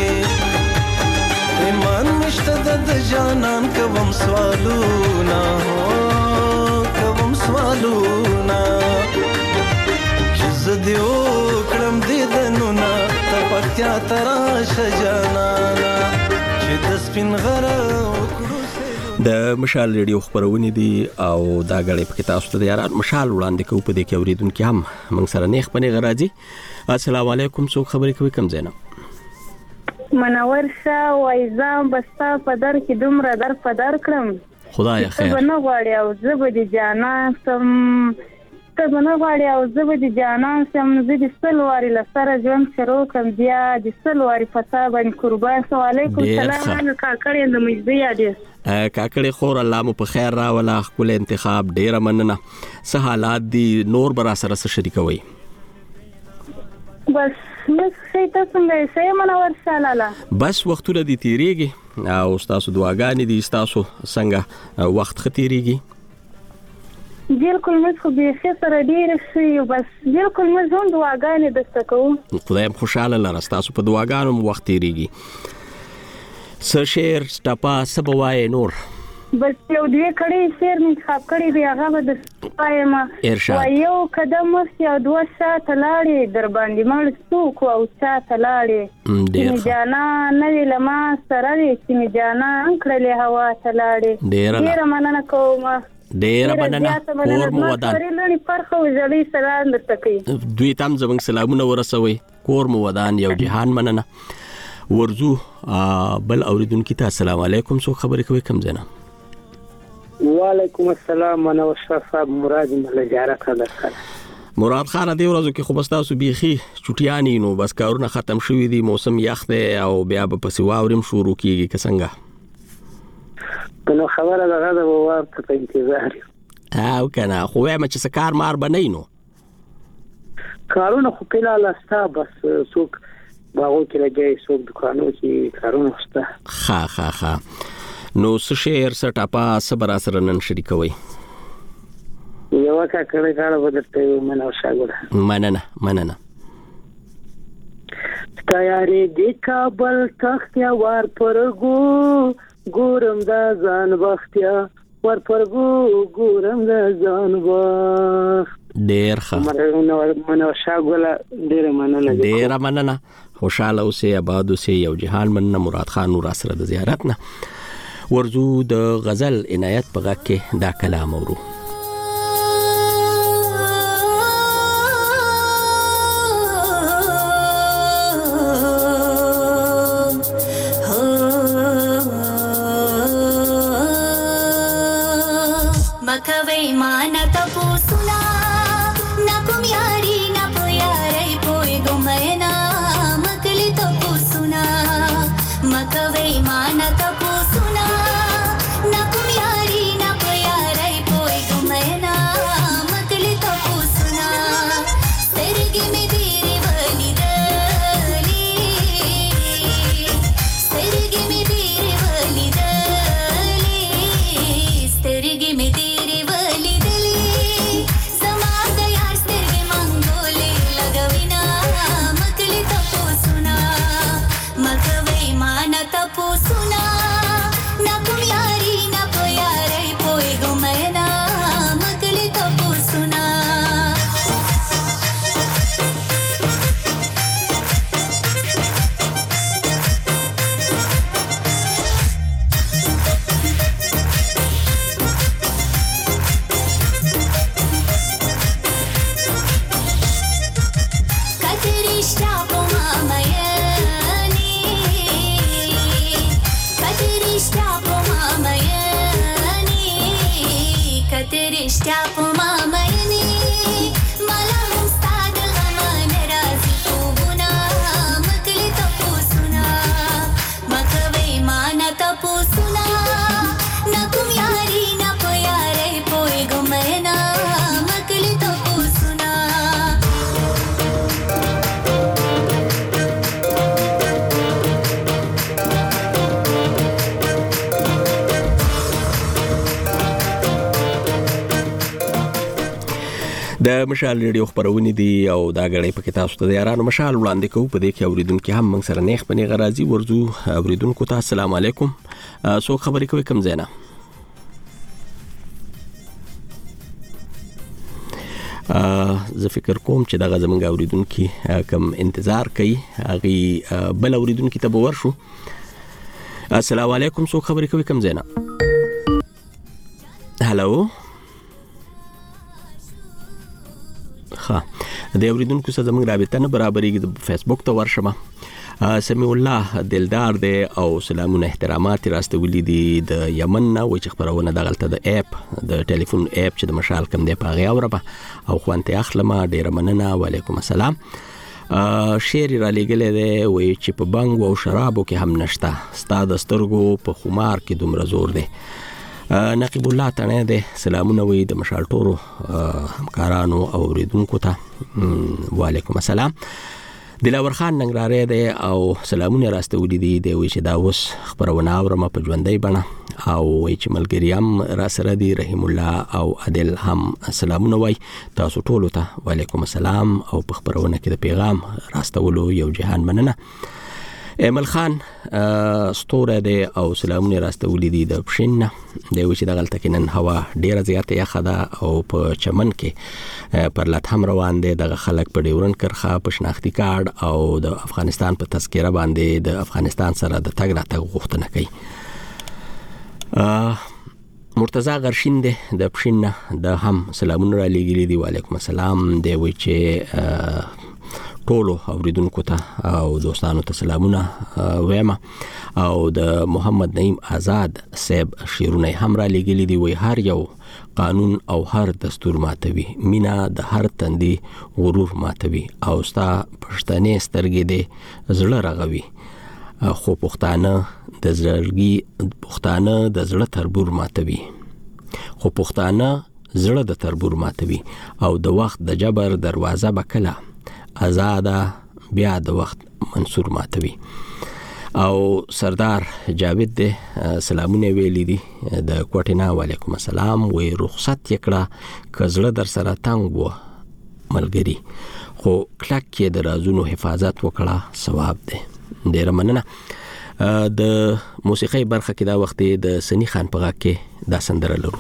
Speaker 12: ایمان مشته د جانان کوم سوالونه کوم سوالونه چې زه دیو کړم دیدنو نه تر پکتیا تراشه جانانا چې د سپین غره
Speaker 1: د مشال ریډیو خبرونه دي او دا غړې په تاسو ته یاران مشال وړاندې کوو په دې کې اوریدونکو هم موږ سره نیخ پنې غراځي. السلام علیکم، څوک خبرې کوي؟ کم زینب
Speaker 10: منور شه وایزام بستا په در کې دومره در په در کړم
Speaker 1: خدای خیر
Speaker 10: ته نه غواړي او زه به د جانا سم ته نه غواړي او زه به د جانا سم زه د سلواري لسره ژوند شروع کوم بیا د سلواري فتا باندې قربان. علیکم السلام کاکړې د مجدي یادې
Speaker 1: کاکړې خور الله مو په خیر راولا خپل انتخاب ډیره مننه. څه حالات دي نور برا سره شریکوي؟
Speaker 10: بس مس شي تاسو مې سې منور شالاله
Speaker 1: بس وختونه دي تیریږي او تاسو دعاګانې دي تاسو څنګه وخت ختیریږي؟
Speaker 10: بالکل مس خو به سره ډیر شي بس بالکل مس هم دعاګانې دسته کوم
Speaker 1: خدای خوشاله لره تاسو په دعاګانو وخت تیریږي. څه شعر ټپا سبوای نور
Speaker 10: بس یو دوی کړي شعر مې خاب کړي دی هغه د پایما
Speaker 1: ارشاد
Speaker 10: یو قدم مخ یو دوه شاته لاړې در باندې مړ څوک او شاته لاړې چې جانا نه لما سره چې جانا انکړلې هوا ته لاړې ډیر مننه کوم
Speaker 1: ډیر مننه کور مو ودان
Speaker 10: لري فرخه وزړی سلام درته کوي
Speaker 1: دوی تام زمنګ سلامونه ورسوي کور مو ودان یو جهان مننه ورزو بل اوریدونکو ته السلام علیکم څو خبرې کوي کم زنه
Speaker 16: وعلیکم السلام منور صاحب مراد ملجاره کړه
Speaker 1: مراد خان دی ورځو کې خو بس تاسو بيخي چټیانی نو بس کارونه ختم شوې دي موسم یخ دی او بیا په پسې واورم شروع کیږي که څنګه
Speaker 16: نو خبره ده غدا ووار ته انتظار
Speaker 1: او کنه خو وایم چې سکار مار بنئ نو
Speaker 16: کارونه خو کله لاستا بس څوک باغو کې لګي څوک دکانو کې کارونه شته
Speaker 1: ها ها ها نو څه شعر څه ټاپا صبر سره نن شریکوي
Speaker 16: یو کا کله کاله ودرته منو شاګوره
Speaker 1: مننه مننه
Speaker 16: تیارې د کابل تختیا ور پرګو ګورم د ځان وختیا ور پرګو ګورم د ځان وخت
Speaker 1: ډیر ښه
Speaker 16: منو شاګوله ډیر مننه
Speaker 1: ډیر مننه خوشاله اوسې آباد اوسې یو جهان مننه مراد خان نور سره د زیارت نه ورزو د غزل عنایت په غږ کې دا کلام اورو
Speaker 17: مکوي مان تپو سنا نکم یاری ن پیارې پوي ګمنا مکلی تپو سنا مکوي مان تپو سنا نکم یاری ن پیارې پوي ګمنا مکلی تپو سنا سترګې مې دیرې ولې دلې سترګې مې دیرې ولې دلې سترګې مې
Speaker 1: د مشال ریډیو خبرونه دي او دا غړې په کې تاسو ته د یارانو مشال وړاندې کوو. په دې کې اوریدونکو هم موږ سره نیخ پنې غرازي ورزو. اوریدونکو ته السلام علیکم. سو خبرې کوي کوم زینا زه فکر کوم چې دا زمونږ اوریدونکو کم انتظار کوي هغه بل اوریدونکو ته باور شو. السلام علیکم. سو خبرې کوي کوم زینا. هالو ها د اوریدونکو سره زموږ رابطه نه برابرېږي. د فیسبوک ته ورشم. سمیع الله دلدار دی او سلامونه احترامات راستولې دي د یمن نه و چې خبرونه دغلته د اپ د ټلیفون اپ چې د مشال کم دی په غیا وربه او خوانته اخلمه ډیر مننه. وعلیکم السلام. شعر را لګلې دی وای چې په بنګ او شرابو کې هم نشتا ستاد سترګو په خمار کې دومره زور دی. نقیب الله تنه ده سلامونه وي د مشال ټورو همکارانو او اوریدونکو ته. وعلیکم السلام. دلاور خان ننګرهاری دی او سلامونه راستولې دي د وی چې دا اوس خبرونه اورم په ژوندۍ بڼه او وی چې ملګریم را سره دی رحیم الله او عادل هم سلامونه وای تاسو ټولو ته. وعلیکم السلام. او په خبرونه کې د پیغام راستولو یو جهان مننه. ایمل خان ستوره دی او سلامونه راستولې دي د پښین دی چې د غلطه کې نن هوا ډیره زیاته یخه ده او په چمن کې پر لات هم روان دي. د خلک په ډیورن کرخه په شناختی کارت او د افغانستان په تذکره باندې د افغانستان سره د تګ راتګ غوښتنه کوي. مرتضی غرشین دی د پښین د هم سلامونه را لګیلي دي. وعلیکم السلام. دی وی چې ټولو اوریدونکو ته او دوستانو ته سلامونه وایم. او د محمد نعیم آزاد صاحب شیرونه هم را لګیلي دي. وی هر یو قانون او هر دستور ماتوي مینا د هر تندي غرور ماتوي او ستا پښتنې سترګې دې زړه رغوي خو پښتانه د زړګي پښتانه د زړه تربور ماتوي خو پښتانه زړه د تربور ماتوي او د وخت د جبر دروازه بکله آزاده بیا د وخت منصور ماتوي. او سردار جاوید دې سلامونه ویلي دي د کوټینا. وعلیکم السلام. وی رخصت یکړه کزړه در سره تنگ و ملګری خو کلک کې د رازونو حفاظت وکړه ثواب دی. ډیر مننه. د موسیقي برخه کې دا وخت د سنی خان په غاکه دا سندره لرو.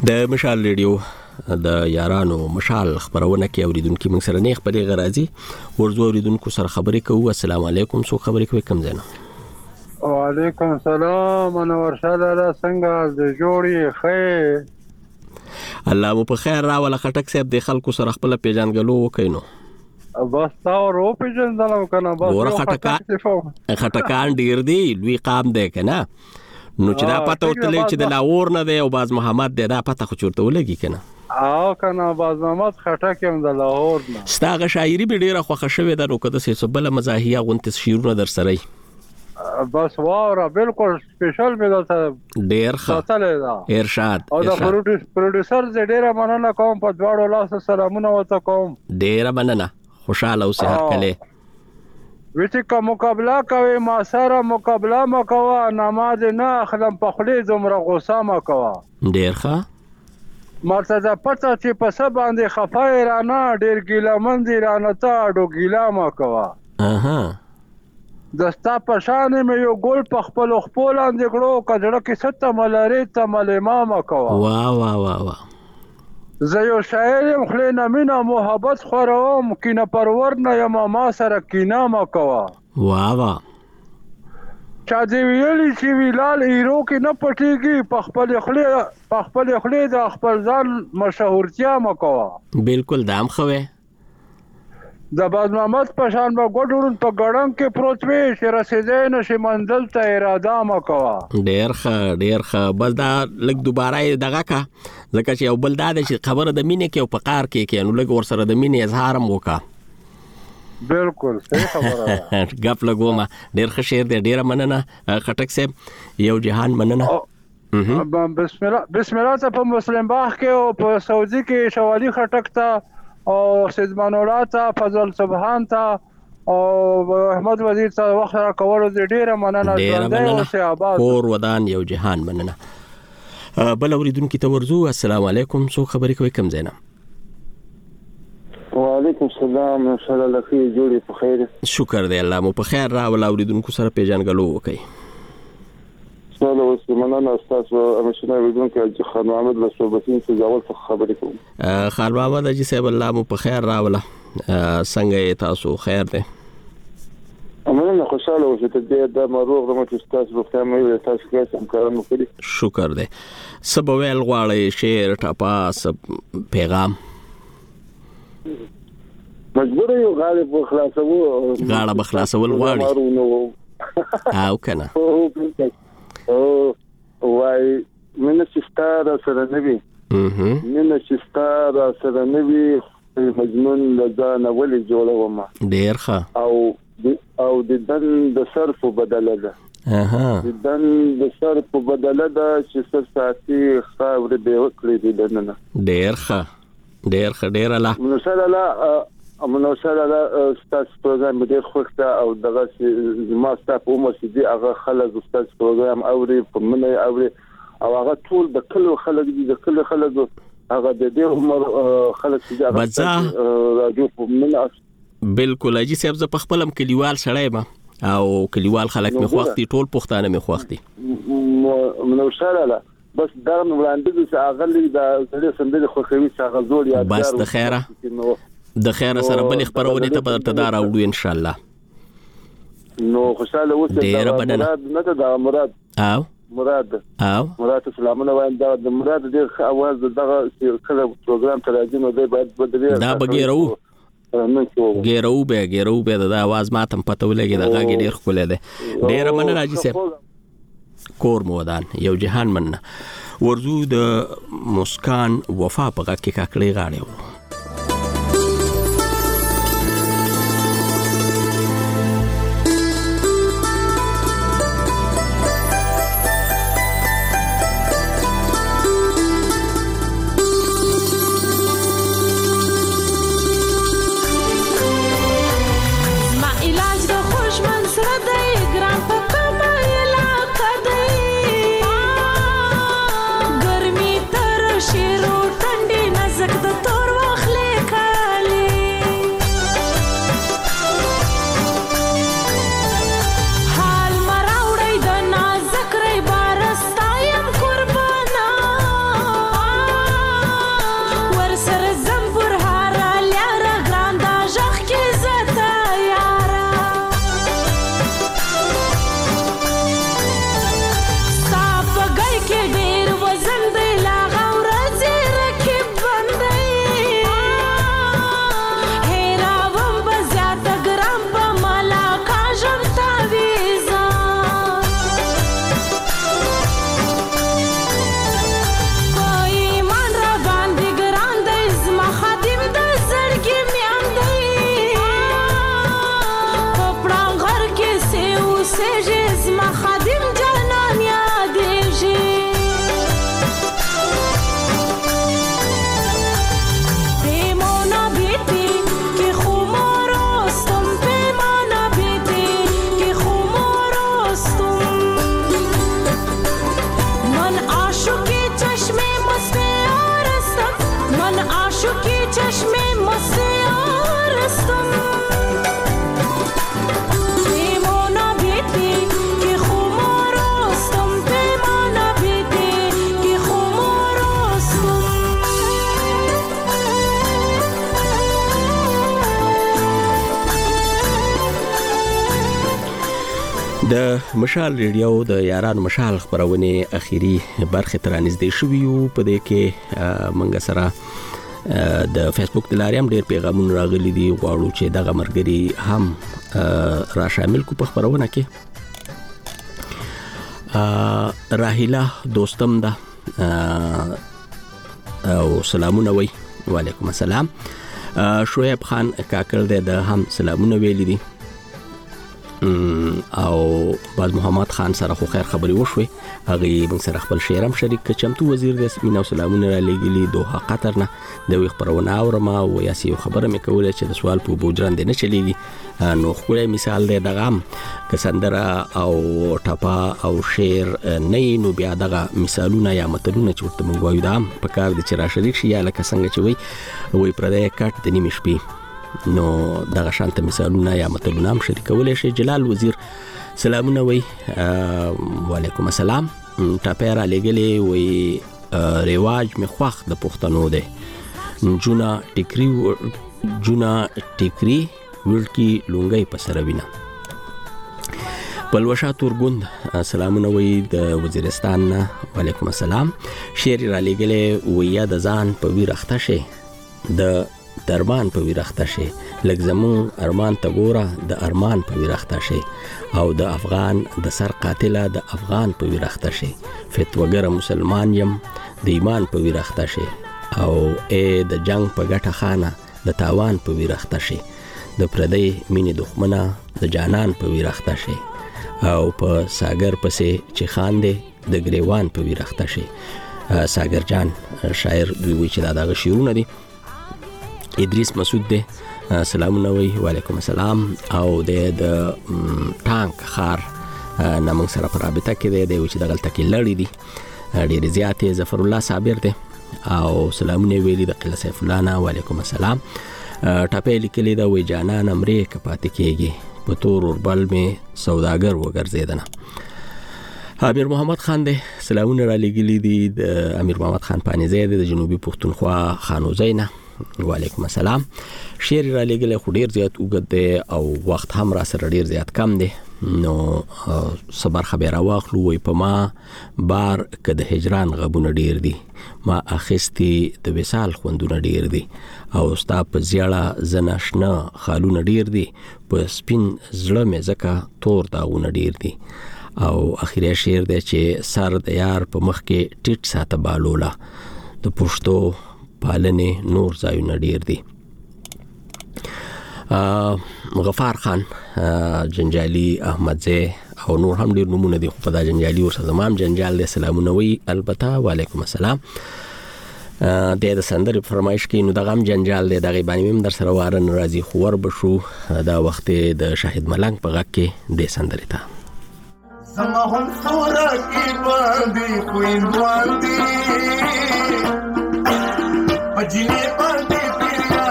Speaker 1: د مشال ریډیو د یارانو مشال خبرونه کې اوریدونکو موږ سره نه خبرې غراځي ورزو اوریدونکو سره خبرې کوو. السلام علیکم. سو خبرې کوي کم زنه؟
Speaker 18: وعلیکم السلام. انور شاه لاله څنګه د جوړي خیر؟
Speaker 1: الله مو په خیر راوله. خټک صاحب د خلکو سره خپل پیژنګلو وکینو.
Speaker 18: بس تا ورو پیژندلو کنه بس
Speaker 1: ور خټکا خټکان ډیر دی لوی قام دی کنه نو چې دا پته وتلې چې د لاور نه دی او باز محمد دی دا پته خو چورته ولګي کنه
Speaker 18: او کنه باز محمد خټک هم د لاور نه
Speaker 1: ستاغه شاعري به ډیره خوښه شوې ده نو کده سه بل مزاحیه غونته شیرونه در سره
Speaker 18: بس واوره بالکل سپیشل به دا
Speaker 1: ډیر ښه ارشاد
Speaker 18: او دا پروډوسر زه ډیره مننه کوم په دواړو لاس سلامونه وته کوم
Speaker 1: ډیره مننه خوشاله اوسه هر کله
Speaker 18: وچې کا مقابله کوي ما سره مقابله مکوا نماز نه اخلم په خلی زمره غوسه مکوا
Speaker 1: ډیر ښه
Speaker 18: مرتضی پته چې په سبا باندې خفای رانه ډیر ګیله مندي رانه تا اډو ګیله مکوا
Speaker 1: اها
Speaker 18: دستا پشان مې یو ګول په خپل خپل اندې کړو کډړه کې ست ملاري ته ملما مکوا
Speaker 1: واه واه واه واه
Speaker 18: زه یو شاعر یم خلی نه مینا محبت خوروم کینه پرور نه یم ما سره کینه مکوا
Speaker 1: واه واه
Speaker 18: چا دی ویلی چې ویلال هیرو کې نه پټیږي په خپل خلی په خپل خلی د خپل ځان مشهورتیا مکوا
Speaker 1: بالکل دام خوي
Speaker 18: د باز محمد پشان به ګډورن په ګړنګ کې پروت وي چې رسیدای نشي منزل ته اراده مکوا
Speaker 1: ډیر ښه ډیر ښه بس دا لږ دوباره دغه کا ځکه چې یو بل دا چې خبره د مینې کې او په قار کې کې نو لږ ور سره د مینې اظهار هم وکا
Speaker 18: بالکل صحیح خبره
Speaker 1: غپ لګوما ډیر ښه شعر دی ډیر مننه خټک صاحب یو جهان مننه
Speaker 18: بسم الله بسم الله ته په مسلم باغ کې او په سعودي کې شوالی خټک ته او سیدمان الله ته فضل سبحان ته او احمد وزیر ته وخت را کولو دې ډیره مننه
Speaker 1: ډیره مننه کور ودان یو جهان مننه بل اوریدونکو ته ورزو. السلام علیکم. سو خبرې کوي کم زینا؟
Speaker 19: وعلیکم السلام. ان شاء الله لخي جوړي په خیر.
Speaker 1: شکر دی الله مو په خیر راول. اوریدونکو سره پیژنګلو وکي.
Speaker 19: سلام علیکم. مننه استاد امشنه اوریدونکو چې خان محمد له صوبتین څخه ځاول خبرې کوم.
Speaker 1: خان محمد اجي صاحب الله مو په خیر راول. څنګه تاسو خیر دی؟
Speaker 19: امنه خوشاله اوسه ته دې د مروغ د مت استاد روغتیا مې تاسو کې سم کارونه کړی.
Speaker 1: شکر دی. سبا ویل غواړی شعر ټاپا پیغام
Speaker 19: مجبور یو غالب خلاصو
Speaker 1: غاړه بخلاصول غواړي او کنه
Speaker 19: او وای من ستاره سره نبی من ستاره سره نبی مجنون لدان ولي جوړوم
Speaker 1: ډیر ښه
Speaker 19: او او د دن د صرف بدله ده
Speaker 1: اها
Speaker 19: د دن د صرف بدله ده چې سر ساتي خاور به وکړي د دننه
Speaker 1: ډیر ښه ډیر ښه ډیر الله
Speaker 19: نو سره الله امنو سره الله استاد پروګرام ډیر خوښه او دغه ما ستاسو عمر سي هغه خلک استاد پروګرام اوري په منه اوري او هغه ټول د کلو خلک دي د کلو خلک هغه د دې عمر خلک چې هغه راجو په منه
Speaker 1: بالکل اجي صاحب ز په خپلم کلیوال سړی ما او کلیوال خلک مې خوختي ټول پښتانه مې خوختي
Speaker 19: نو شاله بس دا وړاندې چې اغلی دا سړي سندري خوخوي چې هغه زوړ یاد
Speaker 1: بس د خیره د خیره سره بل خبرونه ته په تدار اوړو ان شاء الله
Speaker 19: نو خوشاله اوسه
Speaker 1: دا
Speaker 19: مراد نه دا مراد
Speaker 1: او
Speaker 19: مراد
Speaker 1: او
Speaker 19: مراد سلامونه وایم دا د مراد د اواز دغه کله پروګرام ته راځي نو دی باید بدلی
Speaker 1: دا بګیرو ګیرو به ګیرو به د आवाज ماتم پته ولګي د غاګي ډیر خپل دی ډیر من راځي صاحب کور مودان یو جهان مننه ورزو د مسکان وفا په غا کې کاکړي غاړي
Speaker 20: गर्मी तर शिरो ठंडी नजक द तोरवा
Speaker 1: د مشال ریډیو د یارانو مشال خبرونه اخیری برخه تر نږدې شویو په دې کې منګ سره د فیسبوک د لارې هم ډېر پیغامونه راغلي دي غواړو چې دغه مرګري هم را شامل کو په خبرونه کې. راهیله دوستم ده او سلامونه وی. وعلیکم السلام. شعیب خان کاکل ده د هم سلامونه ویلي دي او باز محمد خان سره خو خیر خبري وشوي هغه موږ سره خپل شعرم شریک چمتو وزیر د سپینو سلامونه را لګلی دوه قطر نه د وی خبرونه اورما او یاسي خبره مې کوله چې د سوال په بوجران دی نه چلیږي نو خو مثال دی دغه کسندره او ټپا او شعر نه نو بیا دغه مثالونه یا متلونه چې ورته موږ وایو دا په کار د چر شریک شي یا لکه څنګه چې وی وی پردې کټ د نیمه شپې نو دغه شانت مثالونه یا متلونه هم شریکولای شي. جلال وزیر سلامونه وی. وعلیکم السلام. ټاپیرا لګلې وی رواج می خوخ د پښتنو ده جونا ټیکری جونا ټیکری ورکی لونګي پسروینا. بلوشا تورګوند سلامونه وی د وزیرستان. وعلیکم السلام. شعر را لګلې وی د ځان په ویرخته شي د درمان په ویرخته شي لکه زمون ارمان ته ګوره د ارمان په ویرخته شي او د افغان د سر قاتله د افغان په ویرخته شي فتوګر مسلمان يم د ایمان په ویرخته شي او ا د جنگ په ګټه خانه د تاوان په ویرخته شي د پردی مینې دښمنه د جانان په ویرخته شي او په ساګر پسې چې خاندې د ګریوان په ویرخته شي. ساګر جان شاعر دوی وی چې دا دغه شعرونه دي. ادریس مسعود ده سلامونه وی. وعلیکم السلام. او د ټانک خار نامنګ سره پر رابطه کې دی دی چې دغه تکي لړی دي ډېر زیاتې. ظفر الله صابر ده او سلامونه ویلي د قله سیف الله نه. وعلیکم السلام. ټاپې لیکلي دا وی جانان امرې کپاتې کېږي په تور اوربل می سوداګر وګرځیدنه. امیر محمد خان ده سلامونه را لګلي دي د امیر محمد خان پانیزی د جنوبي پښتونخوا خانوزی نه. وعلیکم السلام. شعر را لګلې خو ډیر زیات وګد دی او وخت هم را سره ډیر زیات کم دی نو صبر خبره واخلو وي په ما بار کده هجران غبونه ډیر دي ما اخستی د وصال خوندونه ډیر دي او ستا په زیاړه زناشنا خالونه ډیر دي په سپین زړه مې زکه تور داغونه ډیر دي او اخیری شعر دی چې سر د یار په مخ کې ټیټ ساته بالولا د پښتو پالنې نور ځایونه ډیر دي. غفار خان جنجالي احمدزی او نور هم ډیر نمونه دي خو په دا جنجالي ورسره زمام جنجال دي سلامونه وی. البته وعلیکم السلام. د د سندرې فرمایش کې نو دغه هم جنجال دی دغه باندې هم در سره واره ناراضي خو ور بشو دا وخت د شاهد ملنګ په غږ کې د سندرې ته
Speaker 12: زما هم سورا کې باندې کوین باندې پجینه باندې پیریا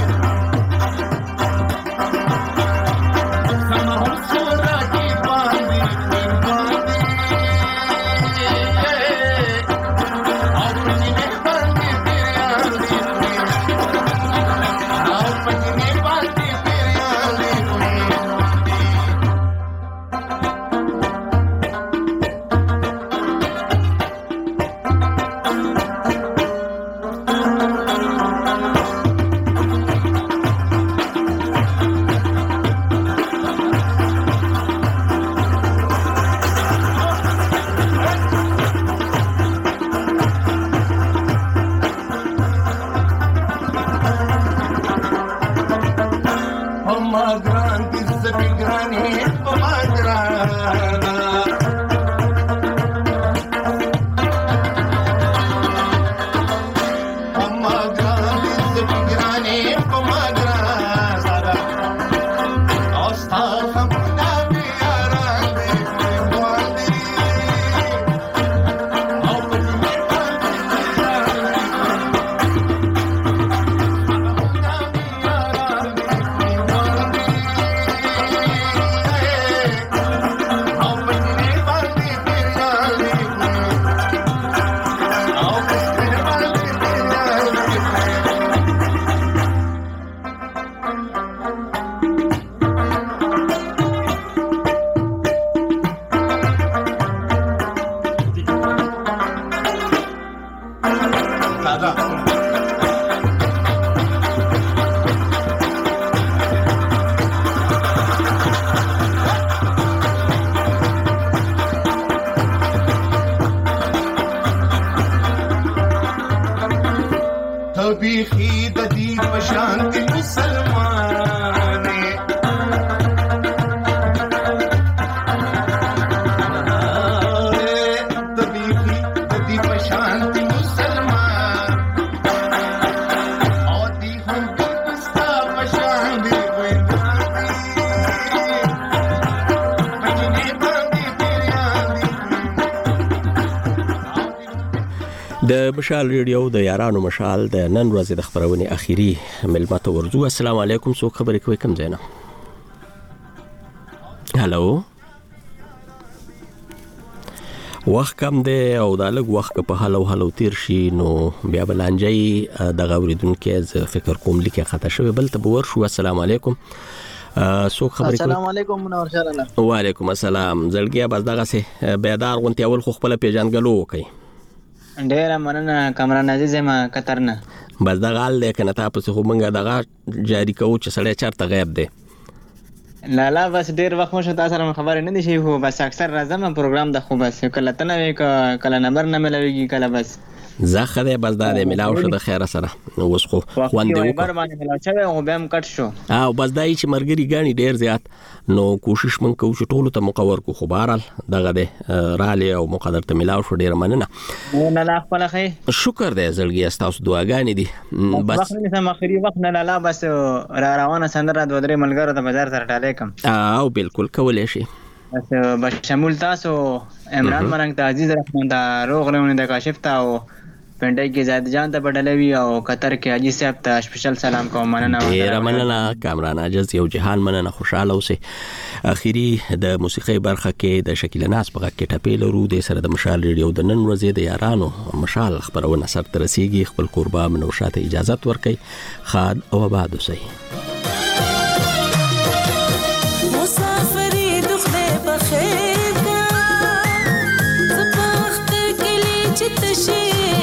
Speaker 12: زما هم سورا کې باندې کوین باندې او پجینه باندې پیریا او پجینه باندې پیریا تازه تبيخي ددي بشانتي مسلماني تبيخي ددي بشانتي مسلمان اودي هم بستا بشانتي
Speaker 1: د مشال ریډیو د یارانو مشال د نن ورځې د خبرونې اخیری ملمه ته ورځو. السلام علیکم. څوک خبرې کوي؟ کوم ځای نه؟ هالو، وخت کم دی او دا لږ وخت که په هلو هلو تیر شي نو بیا به لانجې دغه اورېدونکی زه فکر کوم لیکې خطا شوی. بل ته به ورشو. السلام علیکم. څوک خبرې کوي؟
Speaker 20: السلام علیکم منور شاه الله.
Speaker 1: وعلیکم السلام. زړګیا بس دغسې بیدار غونتې اول خو خپله پیژنګلو وکئ.
Speaker 20: ډیره مننه کامران عزیز ما قطر نه.
Speaker 1: بس دغه حال دی که نه تا پسې خو موږ دغه جاري کوو چې سړی چېرته غیب دی.
Speaker 20: لالا بس ډیر وخت مو شو تاسو سره خبرې نه دي شوي خو بس اکثر راځم پروګرام د خو بس کله ته نه وي کله نمبر نه ملويږي کله بس
Speaker 1: زه ښه دی بس دا دی ملاو شو د خیره سره اوس خو خوند دی
Speaker 20: وکړه باندې ملاو شوی او بیا هم کټ شو
Speaker 1: او بس دا چې مرګري ګاڼي ډیر زیات نو کوشش مونږ کوو چې ټولو ته مقور کو خو بهرحال دغه دی رالي او مقدر ته ملاو شو ډیر مننه.
Speaker 20: نه لا خپل خیر
Speaker 1: شکر دی زړګي تاسو دعاګانې دي
Speaker 20: بس وخت نه سم اخري وخت نه لا بس را روانه سندره د ودرې ملګرو ته بازار سره ټاله کم
Speaker 1: او بالکل کولای شي
Speaker 20: بس بس شمول تاسو عمران مرنګ ته عزیز رحمان دا روغ رونه د کاشف تا او پندای کې زاد جان ته بدلوي او قطر کې حاجی صاحب ته سپیشل سلام کوم. مننه
Speaker 1: ډیر مننه کامران عجز یو جهان مننه خوشاله اوسه. اخیری د موسیقي برخه کې د شکیل ناس په کې ټپې لرو د سره د مشال ریډیو د نن ورځې د یارانو مشال خبرونه سر ترسيږي. خپل قربا منوشاته اجازه ورکړي. خاد او آباد اوسئ.
Speaker 15: مسافری دخله بخیر کا زبخت کلی چتشي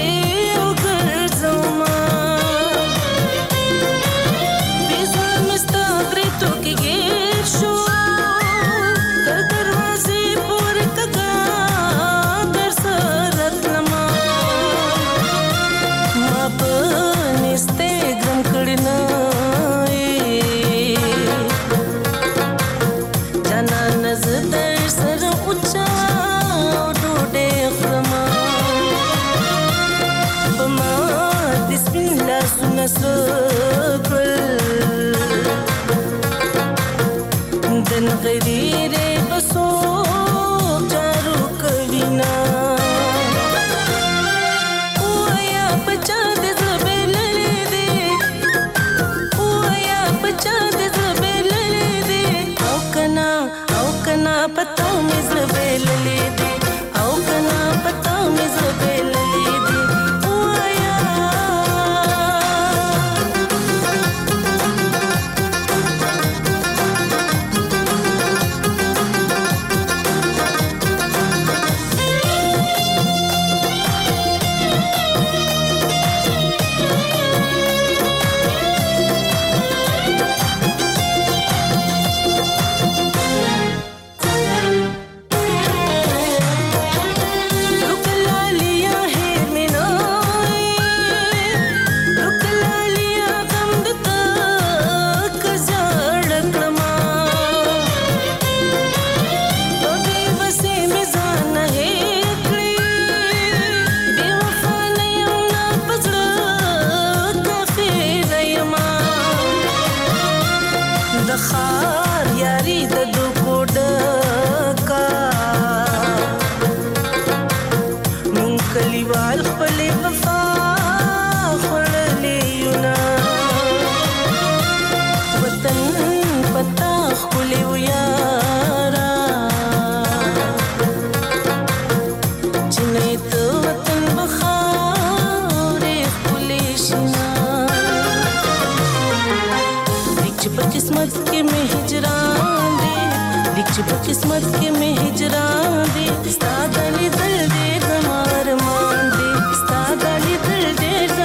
Speaker 15: किस्मत के में हिजरान दे स्ता गली दिल दे हमार मान दे स्ता गली दिल दे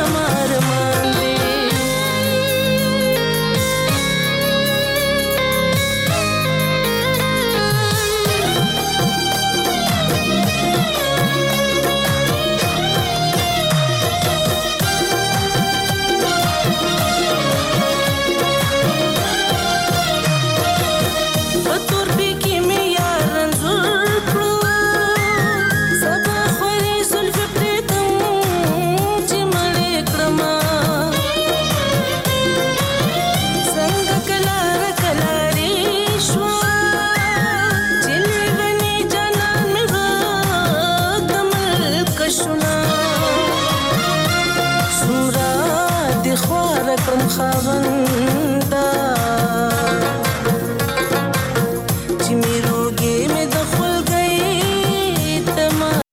Speaker 15: غم